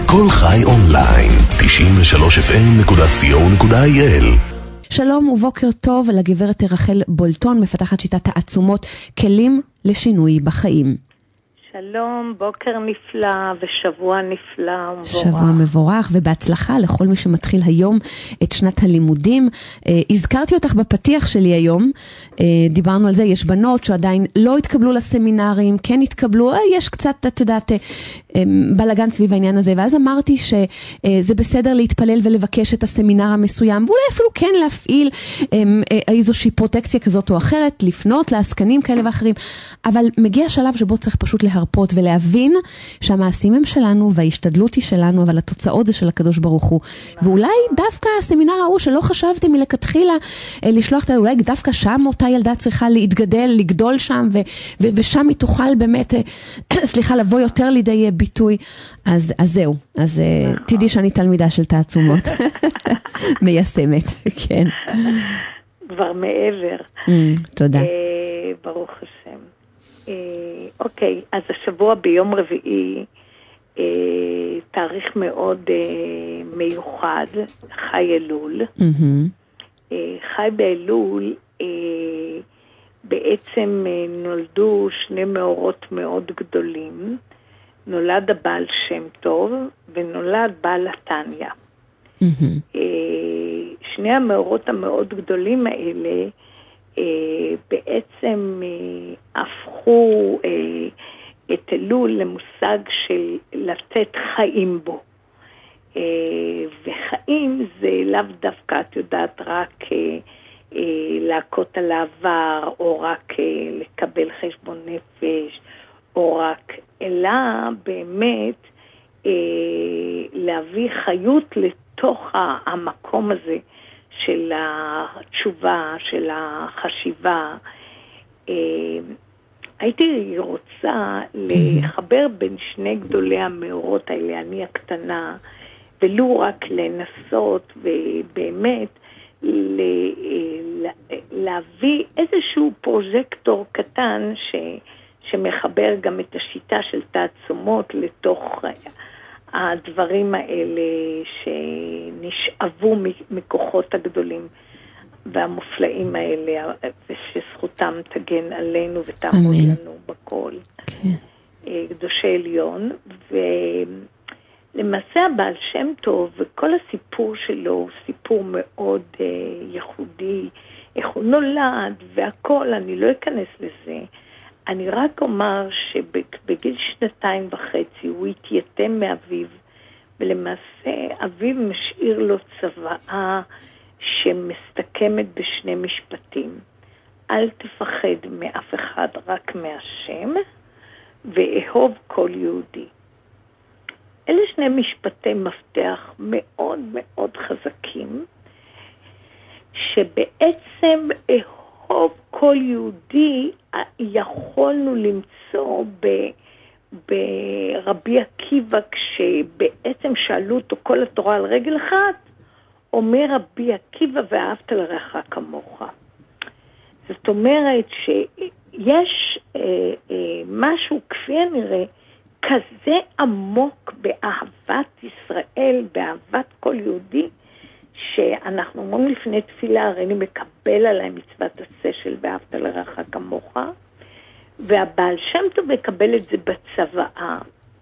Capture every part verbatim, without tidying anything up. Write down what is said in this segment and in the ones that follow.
כל חי אונליין, תשעים ושלוש אף אם נקודה סי או נקודה איי אל. שלום ובוקר טוב לגברת רחל בולטון, מפתחת שיטת העצומות, כלים לשינוי בחיים. שלום, בוקר נפלא ושבוע נפלא ומבורך. שבוע מבורך ובהצלחה לכל מי שמתחיל היום את שנת הלימודים. אה, הזכרתי אותך בפתיח שלי היום, אה, דיברנו על זה, יש בנות שעדיין לא התקבלו לסמינרים, כן התקבלו, אה, יש קצת, את יודעת, אה, אה, בלגן סביב העניין הזה, ואז אמרתי שזה אה, בסדר להתפלל ולבקש את הסמינר המסוים, ואולי אפילו כן להפעיל אה, אה, איזושהי פרוטקציה כזאת או אחרת, לפנות לעסקנים כאלה ואחרים, אבל מגיע שלב שבו צריך פשוט להרפות ולהבין שהמעשים הם שלנו וההשתדלות היא שלנו, אבל התוצאות זה של הקדוש ברוך הוא. ואולי דווקא הסמינר ההוא שלא חשבתי מלכתחילה לשלוח את זה, אולי דווקא שם אותה ילדה צריכה להתגדל, לגדול שם, ו- ו- ושם היא תוכל באמת, סליחה, לבוא יותר לידי ביטוי. אז, אז זהו. אז תדעי שאני תלמידה של תעצומות. מיישמת, כן. כבר מעבר. תודה. ברוך השם. אוקיי, אז השבוע ביום רביעי, תאריך מאוד מיוחד, חי אלול. חי באלול, בעצם נולדו שני מאורות מאוד גדולים. נולד הבעל שם טוב ונולד בעל התניא. שני המאורות המאוד גדולים האלה, בעצם הפכו את אלול למושג של לתת חיים בו. וחיים זה לאו דווקא, את יודעת, רק להכות על העבר, או רק לקבל חשבון נפש, או רק, אלא באמת להביא חיות לתוך המקום הזה, של התשובה, של החשיבה. הייתי רוצה לחבר בין שני גדולי המאורות האלה, אני הקטנה, ולא רק לנסות ובאמת להביא איזשהו פרוז'קטור קטן ש, שמחבר גם את השיטה של תעצומות לתוך הדברים האלה שנשאבו מכוחות הגדולים והמופלאים האלה, ושזכותם תגן עלינו ותעמוד לנו בכל. Okay. קדושי עליון, ולמעשה הבעל שם טוב, וכל הסיפור שלו הוא סיפור מאוד uh, ייחודי, איך הוא נולד והכל, אני לא אכנס לזה. אני רק אומר שבגיל שנתיים וחצי הוא התייתם מאביו, ולמעשה אביו משאיר לו צוואה שמסתכמת בשני משפטים. אל תפחד מאף אחד, רק מהשם, ואהוב כל יהודי. אלה שני משפטי מפתח מאוד מאוד חזקים, שבעצם אהוב כל יהודי יכולנו למצוא ב, ברבי עקיבא, כשבעצם שאלו אותו כל התורה על רגל אחת, אומר רבי עקיבא ואהבת לרעך כמוך. זאת אומרת שיש אה, אה, משהו כפי הנראה כזה עמוק באהבת ישראל, באהבת כל יהודי, שאנחנו אומרים לפני תפילה, הרי אני מקבל עליי מצוות עשה של ואהבת לרעך כמוך, והבעל שם טוב מקבל את זה בצוואה.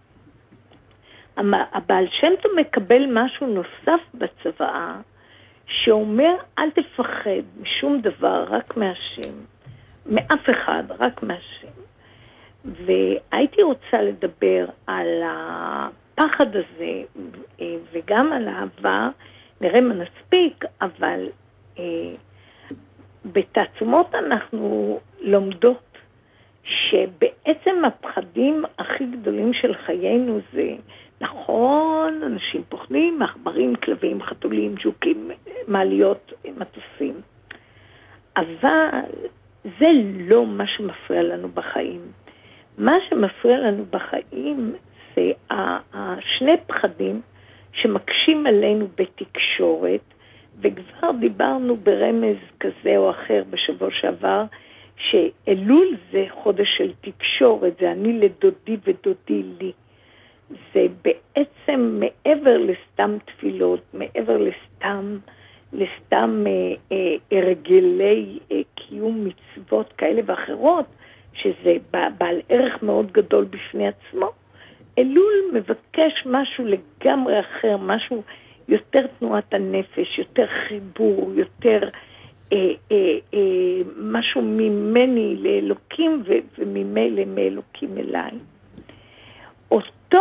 הבעל שם טוב מקבל משהו נוסף בצוואה, שאומר אל תפחד משום דבר, רק מהשם, מאף אחד, רק מהשם. והייתי רוצה לדבר על הפחד הזה, וגם על האהבה, נראה מה נספיק, אבל אה, בתעצומות אנחנו לומדות שבעצם הפחדים הכי גדולים של חיינו זה, נכון, אנשים פוחדים, מחברים, כלבים, חתולים, ג'וקים, מעליות, מטוסים. אבל זה לא מה שמפריע לנו בחיים. מה שמפריע לנו בחיים זה השני פחדים שמקשים עלינו בתקשורת, וכבר דיברנו ברמז כזה או אחר בשבוע שעבר, שאלול זה חודש של תקשורת, זה אני לדודי ודודי לי. זה בעצם מעבר לסתם תפילות, מעבר לסתם, לסתם אה, אה, הרגלי אה, קיום מצוות כאלה ואחרות, שזה בעל ערך מאוד גדול בפני עצמו. אלול מבקש משהו לגמרי אחר, משהו יותר תנועת הנפש, יותר חיבור, יותר אה, אה, אה, משהו ממני לאלוקים ו- וממילא מאלוקים אליי. אותו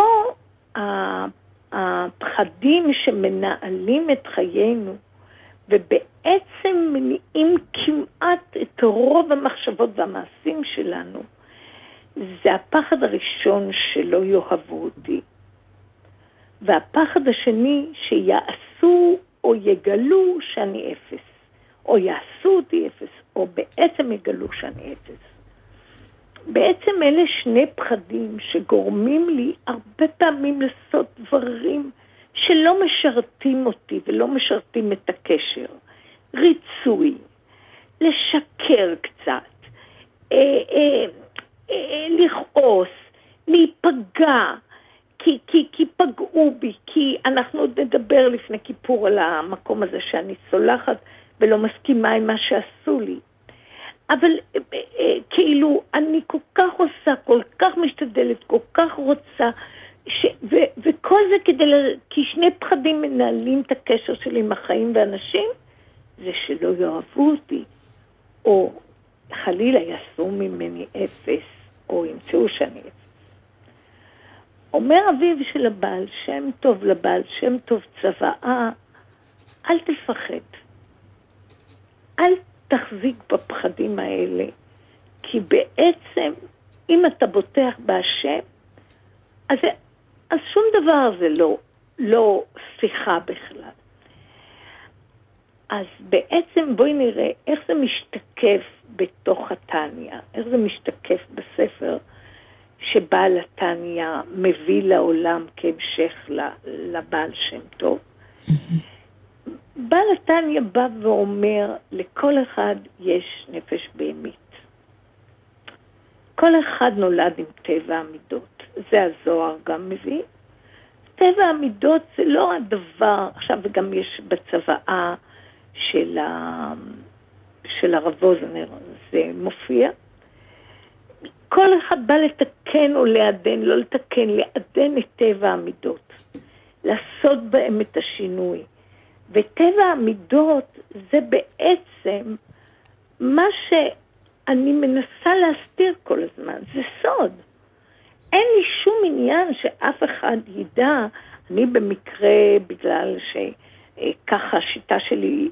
הפחדים שמנהלים את חיינו, ובעצם מניעים כמעט את רוב המחשבות והמעשים שלנו, זה הפחד הראשון שלא יאהבו אותי. והפחד השני שיעשו או יגלו שאני אפס. או יעשו אותי אפס, או בעצם יגלו שאני אפס. בעצם אלה שני פחדים שגורמים לי הרבה פעמים לעשות דברים שלא משרתים אותי ולא משרתים את הקשר. ריצוי, לשקר קצת, אה, אה, אה, לכעוס, להיפגע, כי, כי, כי פגעו בי, כי אנחנו עוד נדבר לפני כיפור על המקום הזה שאני סולחת ולא מסכימה עם מה שעשו לי. אבל אה, אה, כאילו אני כל כך עושה, כל כך משתדלת, כל כך רוצה, ש, ו, וכל זה כדי, כי שני פחדים מנהלים את הקשר שלי עם החיים ואנשים, זה שלא יאהבו אותי, או חלילה יעשו ממני אפס, או ימצאו שאני אפס. אומר אביו של הבעל שם טוב לבעל שם טוב צוואה, אל תפחד. אל תחזיק בפחדים האלה, כי בעצם אם אתה בוטח בהשם, אז, אז שום דבר זה לא, לא שיחה בכלל. אז בעצם בואי נראה איך זה משתקף בתוך התניה, איך זה משתקף בספר שבעל התניה מביא לעולם כהמשך לבעל שם טוב. בעל התניה בא ואומר, לכל אחד יש נפש בהמית. כל אחד נולד עם טבע המידות. זה הזוהר גם מביא. טבע המידות זה לא הדבר, עכשיו וגם יש בצוואה של, ה... של הרב ווזנר, זה מופיע. כל אחד בא לתקן או לעדן, לא לתקן, לעדן את טבע המידות. לעשות בהם את השינוי. וטבע המידות זה בעצם מה שאני מנסה להסתיר כל הזמן, זה סוד. אין לי שום עניין שאף אחד ידע, אני במקרה, בגלל שככה השיטה שלי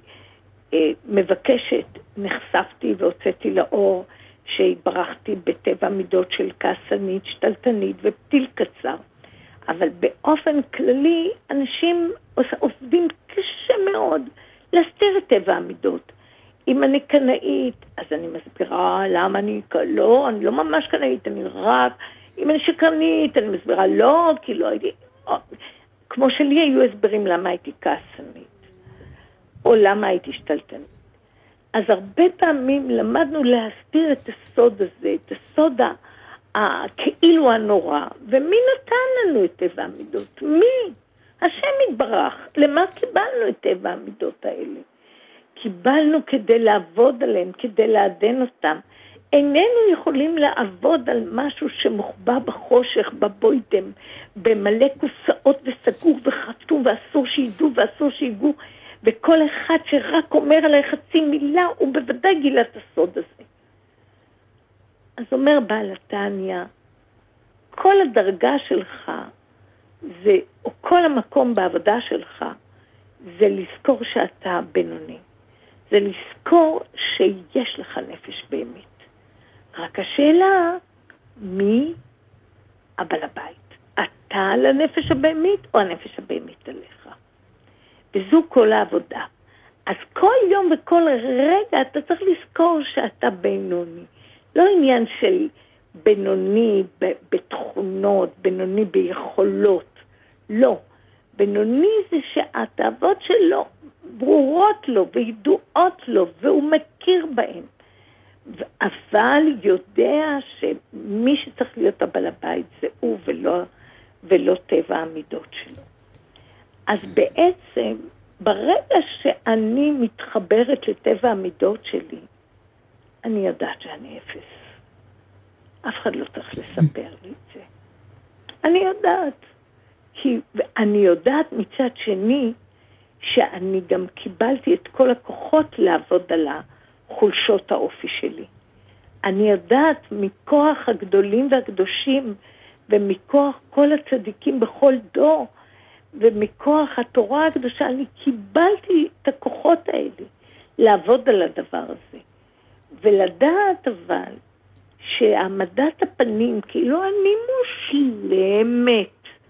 מבקשת, נחשפתי והוצאתי לאור שהתברכתי בטבע מידות של כעסנית, שתלטנית ופתיל קצר. אבל באופן כללי, אנשים עובדים קשה מאוד להסתיר את טבע המידות. אם אני קנאית, אז אני מסבירה למה אני, לא, אני לא ממש קנאית, אני רק, אם אני שקרנית, אני מסבירה לא, כי לא הייתי, או, כמו שלי היו הסברים למה הייתי כעסנית, או למה הייתי שתלטנית. אז הרבה פעמים למדנו להסתיר את הסוד הזה, את הסוד ה... כאילו הנורא, ומי נתן לנו את טבע המידות? מי? השם יתברך. למה קיבלנו את טבע המידות האלה? קיבלנו כדי לעבוד עליהם, כדי לעדן אותם. איננו יכולים לעבוד על משהו שמוחבא בחושך, בבוידם, במלא קופסאות וסגור וחתום, ואסור שידעו ואסור שיגעו, וכל אחד שרק אומר עליי חצי מילה, הוא בוודאי גילה את הסוד הזה. אז אומר בעל התניה, כל הדרגה שלך, זה, או כל המקום בעבודה שלך, זה לזכור שאתה בינוני. זה לזכור שיש לך נפש בהמית. רק השאלה, מי הבעל הבית? אתה על הנפש הבהמית או הנפש הבהמית עליך? וזו כל העבודה. אז כל יום וכל רגע אתה צריך לזכור שאתה בינוני. לא עניין של בינוני בתכונות, בינוני ביכולות. לא. בינוני זה שהתאוות שלו ברורות לו וידועות לו והוא מכיר בהן. אבל יודע שמי שצריך להיות הבעל הבית זה הוא ולא, ולא טבע המידות שלו. אז בעצם, ברגע שאני מתחברת לטבע המידות שלי, אני יודעת שאני אפס. אף אחד לא צריך לספר לי את זה. אני יודעת. כי אני יודעת מצד שני, שאני גם קיבלתי את כל הכוחות לעבוד על חולשות האופי שלי. אני יודעת מכוח הגדולים והקדושים, ומכוח כל הצדיקים בכל דור, ומכוח התורה הקדושה, אני קיבלתי את הכוחות האלה, לעבוד על הדבר הזה. ולדעת אבל, שהעמדת הפנים, כאילו אני מושלמת,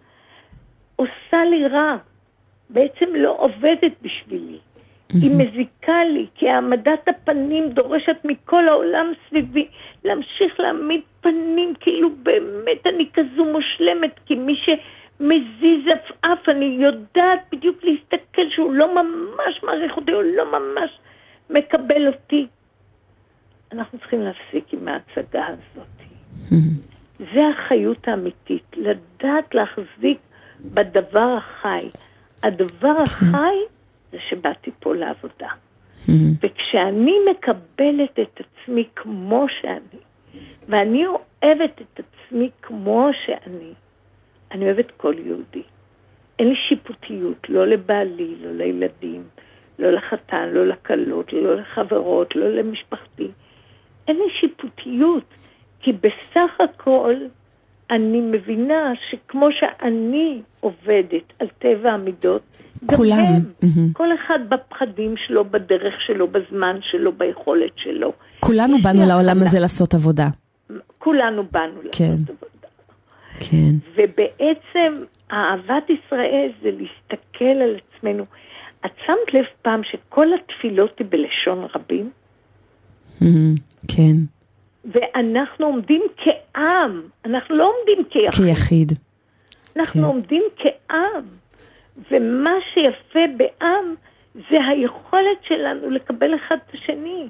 עושה לי רע, בעצם לא עובדת בשבילי. היא מזיקה לי, כי העמדת הפנים דורשת מכל העולם סביבי, להמשיך להעמיד פנים, כאילו באמת אני כזו מושלמת, כי מי שמזיז אף אף, אני יודעת בדיוק להסתכל שהוא לא ממש מעריך אותי, הוא לא ממש מקבל אותי. אנחנו צריכים להפסיק עם ההצגה הזאת. זה החיות האמיתית, לדעת להחזיק בדבר החי. הדבר החי זה שבאתי פה לעבודה. וכשאני מקבלת את עצמי כמו שאני, ואני אוהבת את עצמי כמו שאני, אני אוהבת כל יהודי. אין לי שיפוטיות, לא לבעלי, לא לילדים, לא לחתן, לא לקלות, לא לחברות, לא למשפחתי. אין לי שיפוטיות, כי בסך הכל אני מבינה שכמו שאני עובדת על טבע המידות, כולם. גם הם, Mm-hmm. כל אחד בפחדים שלו, בדרך שלו, בזמן שלו, ביכולת שלו. כולנו באנו לעולם הזה לעשות עבודה. כולנו באנו כן. לעשות עבודה. כן. ובעצם אהבת ישראל זה להסתכל על עצמנו. את שמת לב פעם שכל התפילות היא בלשון רבים? Mm-hmm. כן. ואנחנו עומדים כעם, אנחנו לא עומדים כיחיד. כיחיד. אנחנו כן. עומדים כעם, ומה שיפה בעם זה היכולת שלנו לקבל אחד את השני.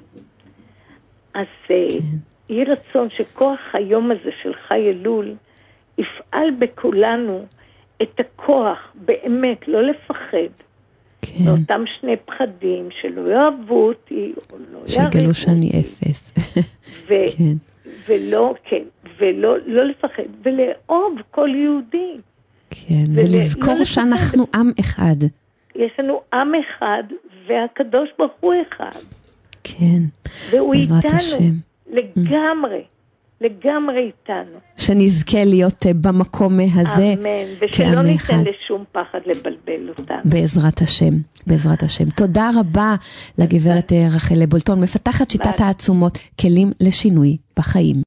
אז כן. יהיה רצון שכוח היום הזה של חי אלול יפעל בכולנו את הכוח, באמת, לא לפחד. כן. מאותם שני פחדים שלא יאהבו אותי, או לא יעריכו אותי. שגלו שאני אפס. ו- כן. ולא, כן, ולא לא לפחד, ולאהוב כל יהודי. כן, ול- ולזכור לא שאנחנו לפחד. עם אחד. יש לנו עם אחד, והקדוש ברוך הוא אחד. כן, והוא בעזרת איתנו, השם. לגמרי, לגמרי איתנו. שנזכה להיות במקום הזה. אמן, ושלא ניתן לשום פחד לבלבל אותנו. בעזרת השם, בעזרת השם. תודה רבה לגברת רחל בולטון, מפתחת שיטת העצומות, כלים לשינוי בחיים.